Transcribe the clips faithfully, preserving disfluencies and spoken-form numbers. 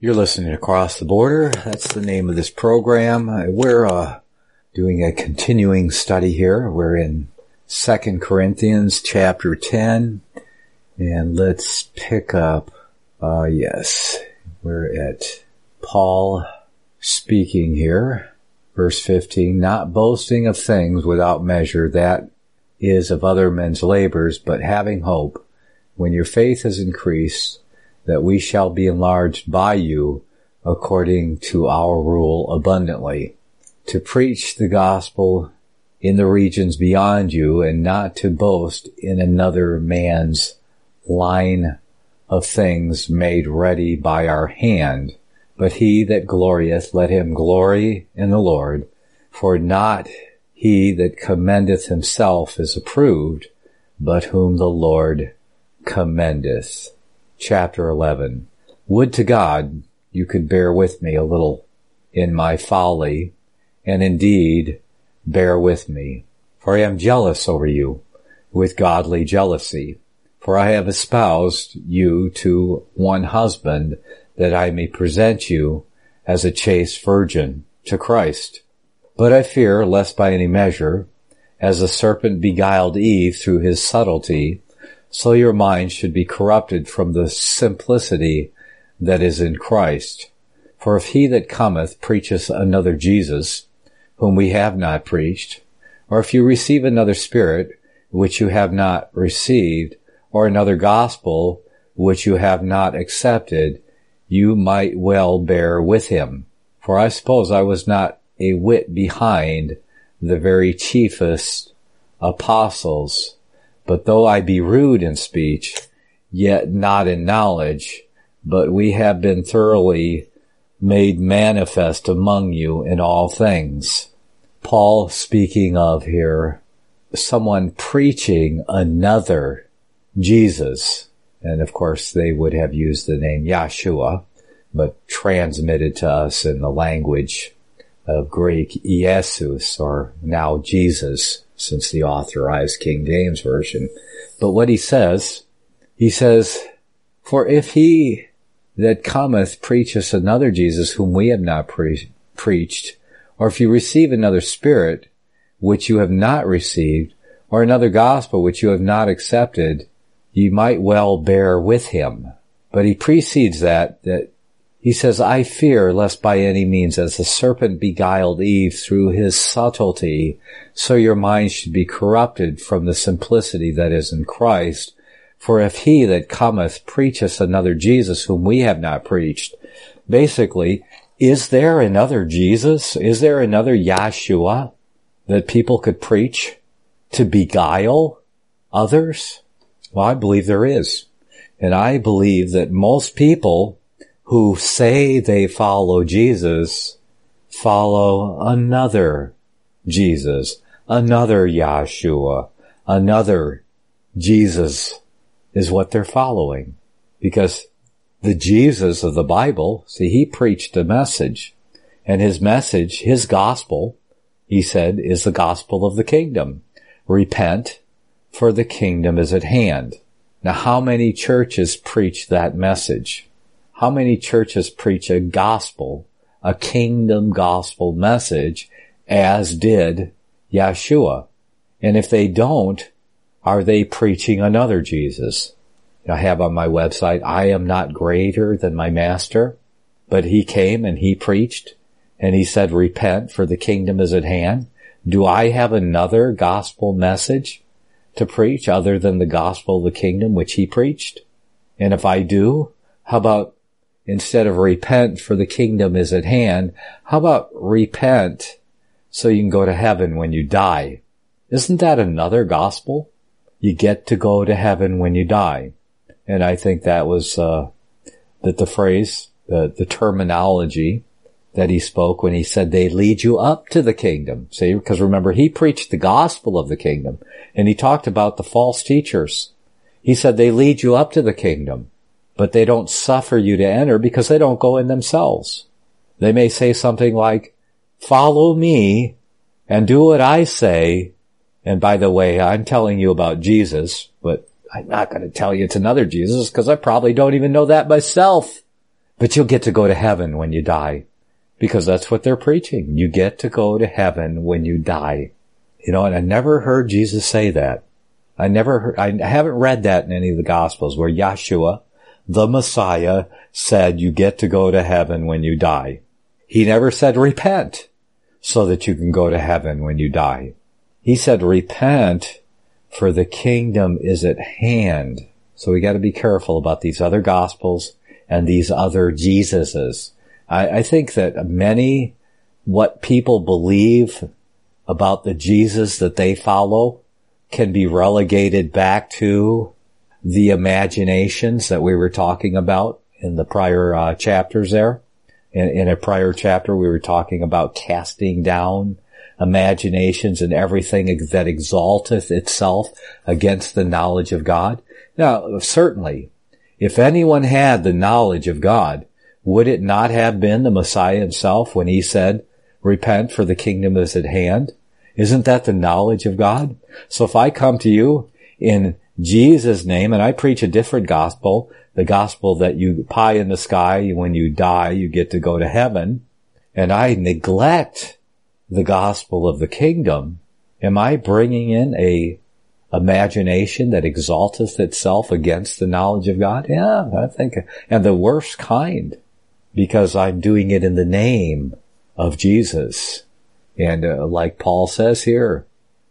You're listening to Across the Border. That's the name of this program. We're uh, doing a continuing study here. We're in Second Corinthians chapter ten. And let's pick up, uh, yes, we're at Paul speaking here. Verse fifteen, not boasting of things without measure, that is of other men's labors, but having hope, when your faith is increased, that we shall be enlarged by you according to our rule abundantly, to preach the gospel in the regions beyond you, and not to boast in another man's line of things made ready by our hand. But he that glorieth, let him glory in the Lord. For not he that commendeth himself is approved, but whom the Lord commendeth. Chapter eleven. Would to God you could bear with me a little in my folly, and indeed bear with me. For I am jealous over you with godly jealousy. For I have espoused you to one husband, that I may present you as a chaste virgin to Christ. But I fear lest by any measure, as the serpent beguiled Eve through his subtlety, so your mind should be corrupted from the simplicity that is in Christ. For if he that cometh preacheth another Jesus, whom we have not preached, or if you receive another spirit, which you have not received, or another gospel, which you have not accepted, you might well bear with him. For I suppose I was not a whit behind the very chiefest apostles. But though I be rude in speech, yet not in knowledge, but we have been thoroughly made manifest among you in all things. Paul speaking of here, someone preaching another Jesus. And of course they would have used the name Yeshua, but transmitted to us in the language of Greek, Iesus, or now Jesus, since the authorized King James Version. But what he says, he says, for if he that cometh preacheth another Jesus, whom we have not pre- preached, or if you receive another spirit, which you have not received, or another gospel, which you have not accepted, ye might well bear with him. But he precedes that, that he says, I fear lest by any means, as the serpent beguiled Eve through his subtlety, so your mind should be corrupted from the simplicity that is in Christ. For if he that cometh preacheth another Jesus, whom we have not preached, basically, is there another Jesus? Is there another Yeshua that people could preach to beguile others? Well, I believe there is. And I believe that most people who say they follow Jesus follow another Jesus, another Yeshua, another Jesus is what they're following. Because the Jesus of the Bible, see, he preached a message. And his message, his gospel, he said, is the gospel of the kingdom. Repent, for the kingdom is at hand. Now, how many churches preach that message? How many churches preach a gospel, a kingdom gospel message, as did Yeshua? And if they don't, are they preaching another Jesus? I have on my website, I am not greater than my master, but he came and he preached, and he said, repent, for the kingdom is at hand. Do I have another gospel message to preach other than the gospel of the kingdom which he preached? And if I do, how about instead of repent, for the kingdom is at hand, how about repent so you can go to heaven when you die? Isn't that another gospel? You get to go to heaven when you die. And I think that was, uh, that the phrase, the, the terminology that he spoke when he said they lead you up to the kingdom. See, because remember, he preached the gospel of the kingdom, and he talked about the false teachers. He said they lead you up to the kingdom, but they don't suffer you to enter because they don't go in themselves. They may say something like, follow me and do what I say. And by the way, I'm telling you about Jesus, but I'm not going to tell you it's another Jesus because I probably don't even know that myself. but you'll get to go to heaven when you die. Because that's what they're preaching. You get to go to heaven when you die. You know, and I never heard Jesus say that. I never heard, I haven't read that in any of the Gospels where Yeshua, the Messiah, said you get to go to heaven when you die. He never said repent so that you can go to heaven when you die. He said repent for the kingdom is at hand. So we got to be careful about these other Gospels and these other Jesuses. I, I think that many, what people believe about the Jesus that they follow can be relegated back to the imaginations that we were talking about in the prior uh, chapters there. In, in a prior chapter, we were talking about casting down imaginations and everything that exalteth itself against the knowledge of God. Now, certainly, if anyone had the knowledge of God, would it not have been the Messiah himself when he said, repent for the kingdom is at hand? Isn't that the knowledge of God? So if I come to you in Jesus' name and I preach a different gospel, the gospel that you pie in the sky, when you die, you get to go to heaven, and I neglect the gospel of the kingdom, am I bringing in a imagination that exalteth itself against the knowledge of God? Yeah, I think, and the worst kind, because I'm doing it in the name of Jesus. And uh, like Paul says here,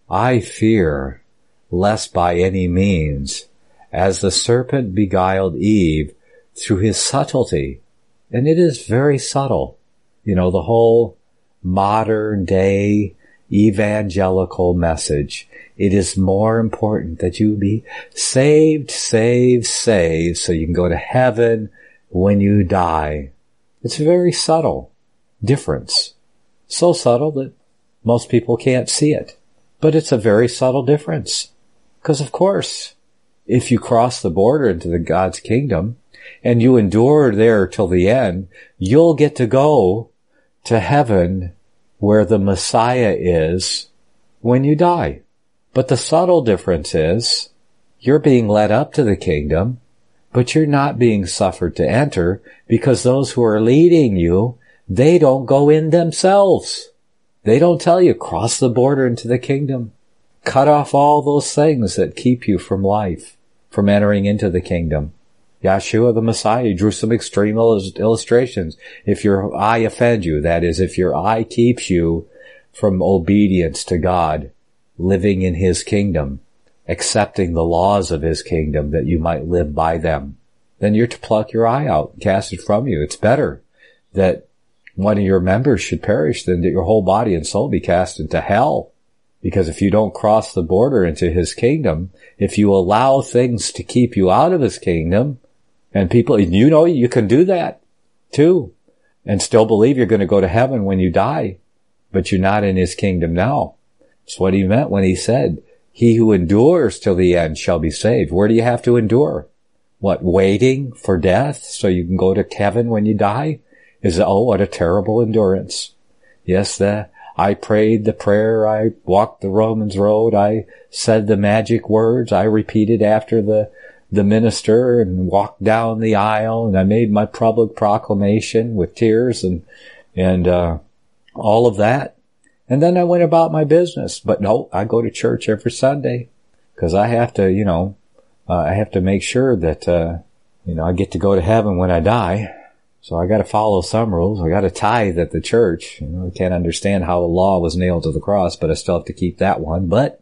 I fear lest by any means, as the serpent beguiled Eve through his subtlety. And it is very subtle. You know, the whole modern day evangelical message. It is more important that you be saved, saved, saved, so you can go to heaven when you die. It's a very subtle difference. So subtle that most people can't see it. But it's a very subtle difference. Because of course, if you cross the border into the God's kingdom and you endure there till the end, you'll get to go to heaven where the Messiah is when you die. But the subtle difference is you're being led up to the kingdom, but you're not being suffered to enter because those who are leading you, they don't go in themselves. They don't tell you, cross the border into the kingdom. Cut off all those things that keep you from life, from entering into the kingdom. Yeshua the Messiah drew some extreme illustrations. If your eye offend you, that is, if your eye keeps you from obedience to God, living in his kingdom, accepting the laws of his kingdom that you might live by them, then you're to pluck your eye out and cast it from you. It's better that one of your members should perish than that your whole body and soul be cast into hell. Because if you don't cross the border into his kingdom, if you allow things to keep you out of his kingdom, and people, you know, you can do that too, and still believe you're going to go to heaven when you die, but you're not in his kingdom now. That's what he meant when he said, he who endures till the end shall be saved. Where do you have to endure? What, waiting for death so you can go to heaven when you die? Is, oh, what a terrible endurance. Yes, the, I prayed the prayer, I walked the Romans road, I said the magic words, I repeated after the, the minister and walked down the aisle, and I made my public proclamation with tears and, and, uh, all of that. And then I went about my business. But no, I go to church every Sunday because I have to, you know, uh, I have to make sure that, uh, you know, I get to go to heaven when I die. So I got to follow some rules. I got to tithe at the church. You know, I can't understand how the law was nailed to the cross, but I still have to keep that one. But,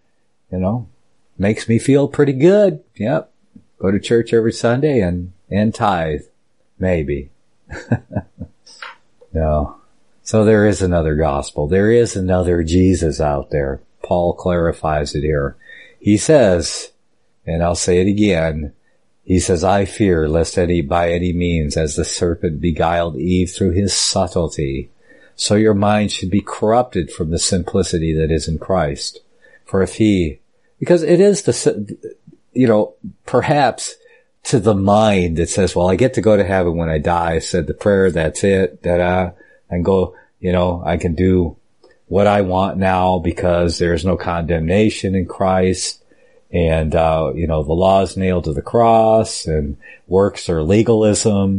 you know, makes me feel pretty good. Yep. Go to church every Sunday and, and tithe. Maybe. No. So there is another gospel. There is another Jesus out there. Paul clarifies it here. He says, and I'll say it again, he says, I fear lest any, by any means, as the serpent beguiled Eve through his subtlety, so your mind should be corrupted from the simplicity that is in Christ. For if he, because it is the, you know, perhaps to the mind that says, well, I get to go to heaven when I die, I said the prayer, that's it, da-da, and go, you know, I can do what I want now because there's no condemnation in Christ. And, uh, you know, the law is nailed to the cross and works are legalism.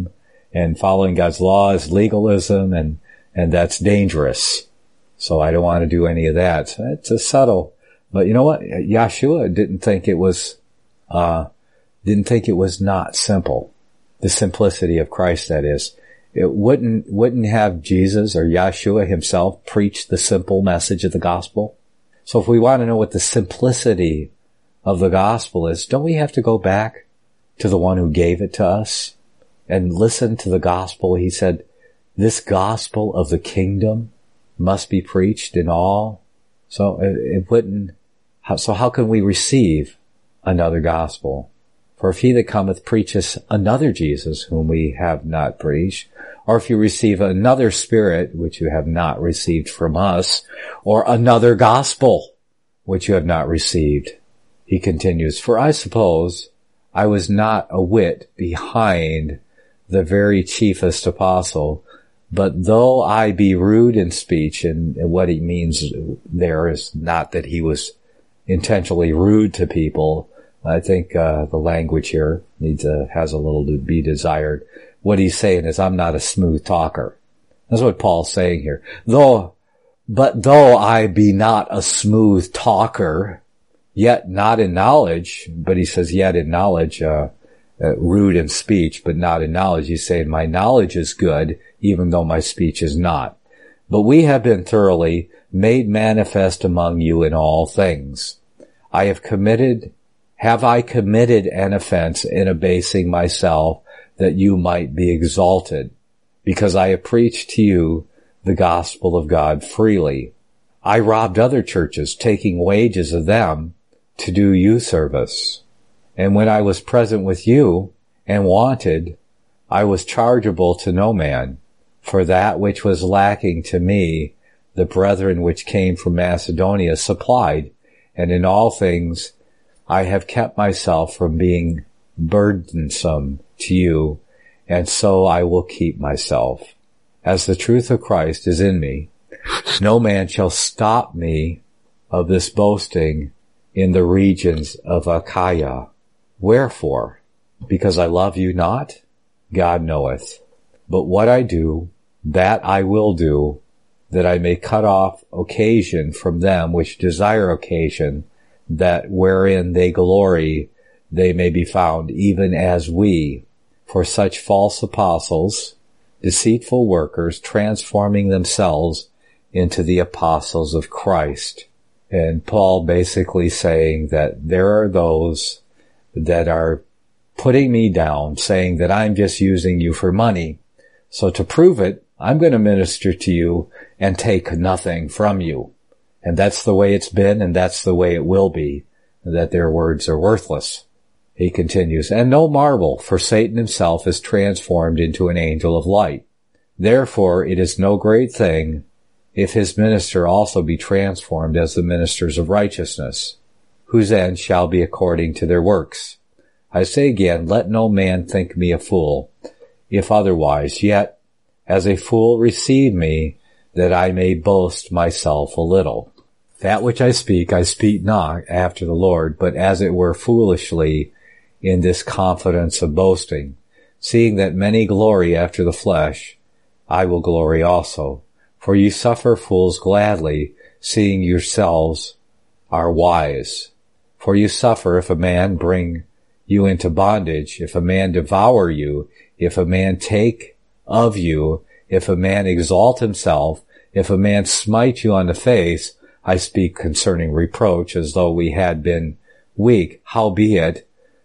and following God's law is legalism, and, and that's dangerous. So I don't want to do any of that. So it's a subtle, but you know what? Yeshua didn't think it was, uh, didn't think it was not simple. The simplicity of Christ, that is. It wouldn't, wouldn't have Jesus or Yeshua himself preach the simple message of the gospel. So if we want to know what the simplicity of the gospel is, don't we have to go back to the one who gave it to us and listen to the gospel? He said, this gospel of the kingdom must be preached in all. So it, it wouldn't, how, so how can we receive another gospel? For if he that cometh preacheth another Jesus whom we have not preached, or if you receive another spirit which you have not received from us, or another gospel which you have not received, he continues, for I suppose I was not a whit behind the very chiefest apostle, but though I be rude in speech, and, and what he means there is not that he was intentionally rude to people. I think uh, the language here needs a, has a little to be desired. What he's saying is, I'm not a smooth talker. That's what Paul's saying here. Though, but though I be not a smooth talker, yet not in knowledge, but he says, yet in knowledge, uh, uh, rude in speech, but not in knowledge. He's saying, my knowledge is good, even though my speech is not. But we have been thoroughly made manifest among you in all things. I have committed Have I committed an offense in abasing myself that you might be exalted? Because I have preached to you the gospel of God freely. I robbed other churches, taking wages of them to do you service. And when I was present with you and wanted, I was chargeable to no man. For that which was lacking to me, the brethren which came from Macedonia supplied, and in all things I have kept myself from being burdensome to you, and so I will keep myself. As the truth of Christ is in me, no man shall stop me of this boasting in the regions of Achaia. Wherefore? Because I love you not? God knoweth. But what I do, that I will do, that I may cut off occasion from them which desire occasion, that wherein they glory, they may be found even as we. For such false apostles, deceitful workers, transforming themselves into the apostles of Christ. And Paul basically saying that there are those that are putting me down, saying that I'm just using you for money. So to prove it, I'm going to minister to you and take nothing from you. And that's the way it's been, and that's the way it will be, that their words are worthless. He continues, and no marvel, for Satan himself is transformed into an angel of light. Therefore it is no great thing if his minister also be transformed as the ministers of righteousness, whose end shall be according to their works. I say again, let no man think me a fool, if otherwise, yet as a fool receive me, that I may boast myself a little. That which I speak, I speak not after the Lord, but as it were foolishly, in this confidence of boasting. Seeing that many glory after the flesh, I will glory also. For ye suffer fools gladly, seeing yourselves are wise. For you suffer if a man bring you into bondage, if a man devour you, if a man take of you, if a man exalt himself, if a man smite you on the face. I speak concerning reproach, as though we had been weak. Howbeit,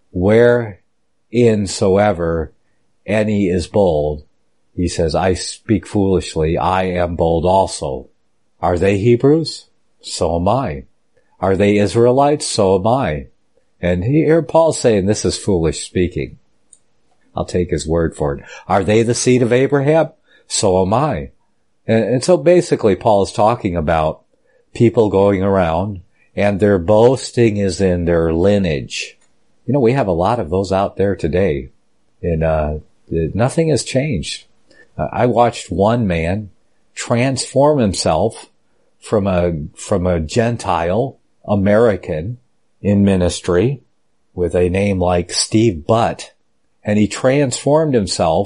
whereinsoever any is bold, he says, I speak foolishly, I am bold also. Are they Hebrews? So am I. Are they Israelites? So am I. And here Paul's saying this is foolish speaking. I'll take his word for it. Are they the seed of Abraham? So am I. And, and so basically Paul is talking about people going around and their boasting is in their lineage. You know, we have a lot of those out there today, and uh nothing has changed. Uh, I watched one man transform himself from a from a Gentile American in ministry with a name like Steve Butt, and he transformed himself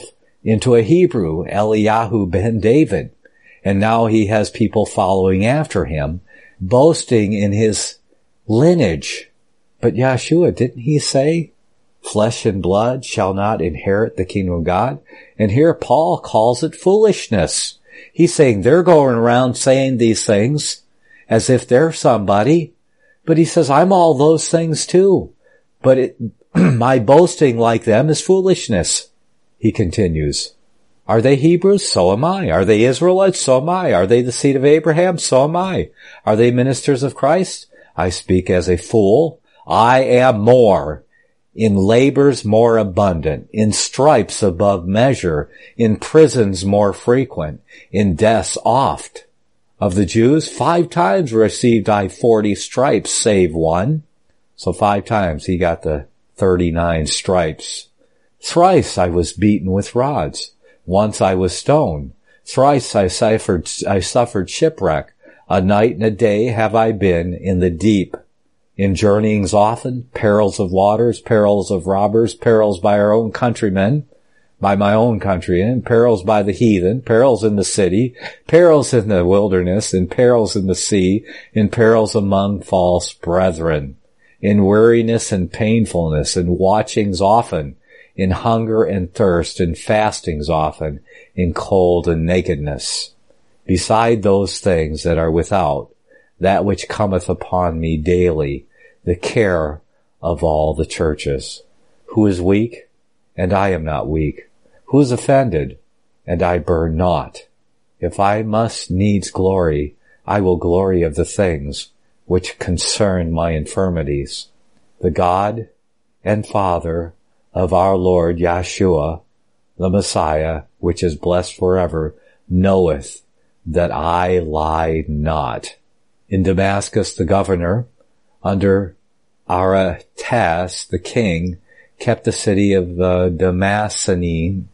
into a Hebrew, Eliyahu ben David. And now he has people following after him, boasting in his lineage. But Yeshua, didn't he say, flesh and blood shall not inherit the kingdom of God? And here Paul calls it foolishness. He's saying they're going around saying these things as if they're somebody. But he says, I'm all those things too. But it, my boasting like them is foolishness. He continues, are they Hebrews? So am I. Are they Israelites? So am I. Are they the seed of Abraham? So am I. Are they ministers of Christ? I speak as a fool. I am more. In labors more abundant, in stripes above measure, in prisons more frequent, in deaths oft. Of the Jews, five times received I forty stripes, save one. So five times he got the thirty-nine stripes. Thrice I was beaten with rods. Once I was stoned. Thrice I suffered, I suffered shipwreck. A night and a day have I been in the deep. In journeyings often, perils of waters, perils of robbers, perils by our own countrymen, by my own countrymen, perils by the heathen, perils in the city, perils in the wilderness, and perils in the sea, and perils among false brethren, in weariness and painfulness, and watchings often, in hunger and thirst, and fastings often, in cold and nakedness. Beside those things that are without, that which cometh upon me daily, the care of all the churches. Who is weak? And I am not weak. Who is offended? And I burn not. If I must needs glory, I will glory of the things which concern my infirmities. The God and Father of our Lord Yeshua, the Messiah, which is blessed forever, knoweth that I lie not. In Damascus, the governor, under Aretas, the king, kept the city of the Damascene,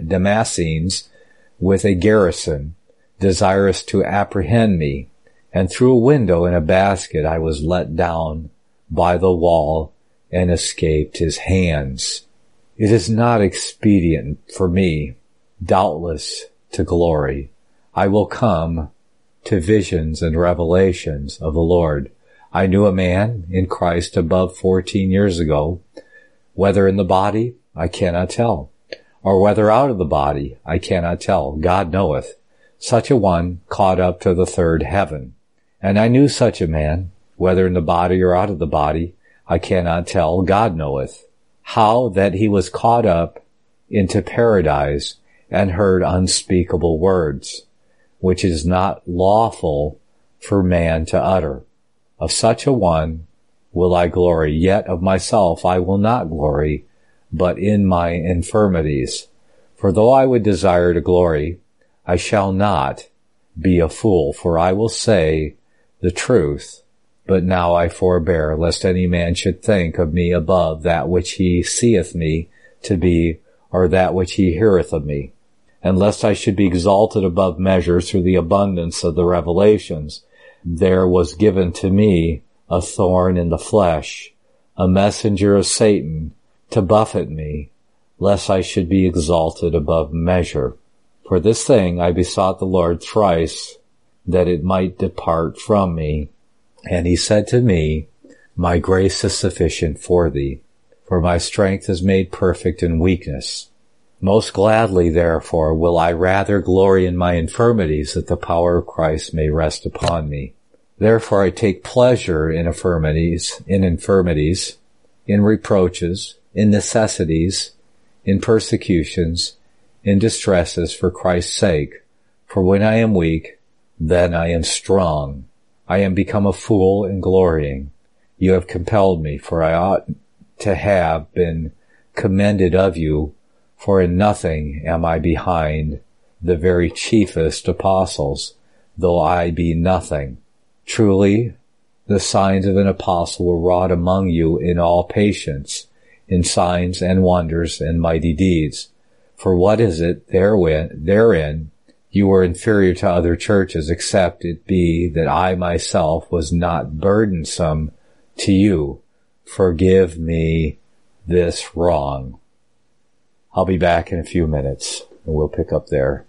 Damascenes with a garrison, desirous to apprehend me. And through a window in a basket I was let down by the wall and escaped his hands. It is not expedient for me, doubtless, to glory. I will come to visions and revelations of the Lord. I knew a man in Christ above fourteen years ago, whether in the body, I cannot tell, or whether out of the body, I cannot tell. God knoweth. Such a one caught up to the third heaven. And I knew such a man, whether in the body or out of the body, I cannot tell. God knoweth. How that he was caught up into paradise and heard unspeakable words, which is not lawful for man to utter. Of such a one will I glory, yet of myself I will not glory, but in my infirmities. For though I would desire to glory, I shall not be a fool, for I will say the truth. But now I forbear, lest any man should think of me above that which he seeth me to be, or that which he heareth of me. And lest I should be exalted above measure through the abundance of the revelations, there was given to me a thorn in the flesh, a messenger of Satan, to buffet me, lest I should be exalted above measure. For this thing I besought the Lord thrice, that it might depart from me. And he said to me, my grace is sufficient for thee, for my strength is made perfect in weakness. Most gladly, therefore, will I rather glory in my infirmities, that the power of Christ may rest upon me. Therefore I take pleasure in infirmities, in infirmities, in reproaches, in necessities, in persecutions, in distresses for Christ's sake. For when I am weak, then I am strong. I am become a fool in glorying. You have compelled me, for I ought to have been commended of you, for in nothing am I behind the very chiefest apostles, though I be nothing. Truly, the signs of an apostle were wrought among you in all patience, in signs and wonders and mighty deeds. For what is it therein, therein you were inferior to other churches, except it be that I myself was not burdensome to you? Forgive me this wrong. I'll be back in a few minutes. and we'll pick up there